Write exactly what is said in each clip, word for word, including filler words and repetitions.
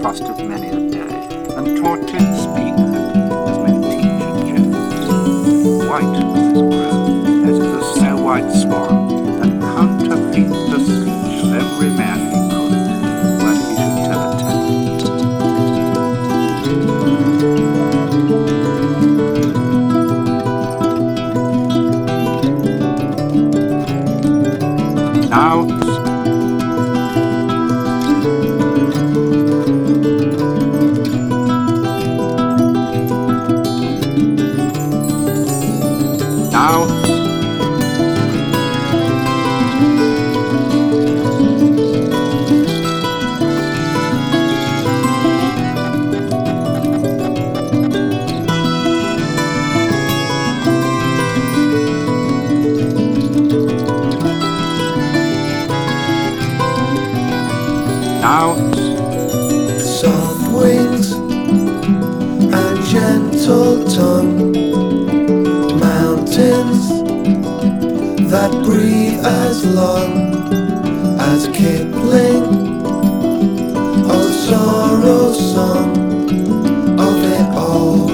fostered many a day, and taught it to speak as men teach a jest. White was his brow, as is a snow-white swan, and counterfeit the speech of every man he could, when he should tell a tale. Now Now, now, soft wings and gentle tongue, mountains that breathe as long as Kipling, oh sorrow's song of it all.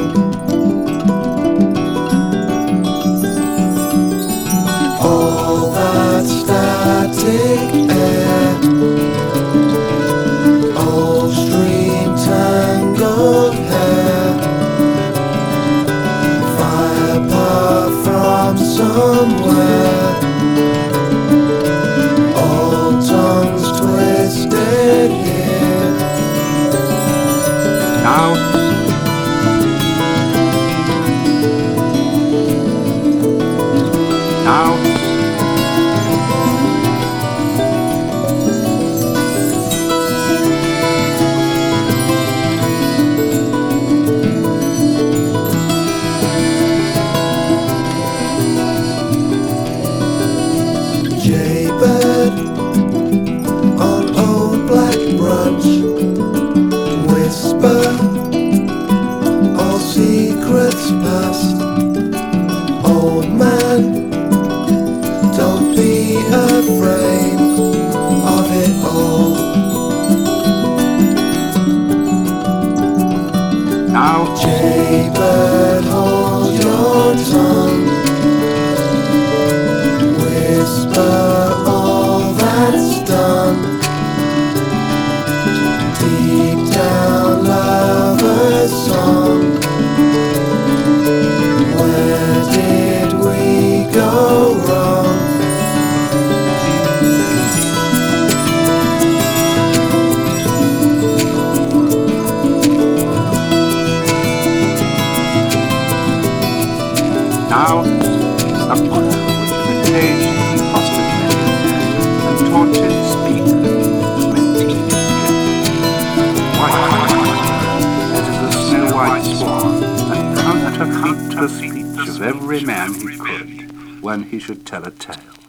All that static air, old stream tangled hair, fire path from somewhere, old tongues twisted here. now, now, Jaybird on old black brunch, whisper all secrets past. Old man, don't be afraid of it all. now, Jaybird, hold your tongue, whisper all that's done. Deep down lover's song, where did we go wrong? now, a book which in a cage he fostered many a day, and taught it to speak as men teach a jest. White, as is a snow-white swan, and counterfeit the speech of every man he could, when he should tell a tale.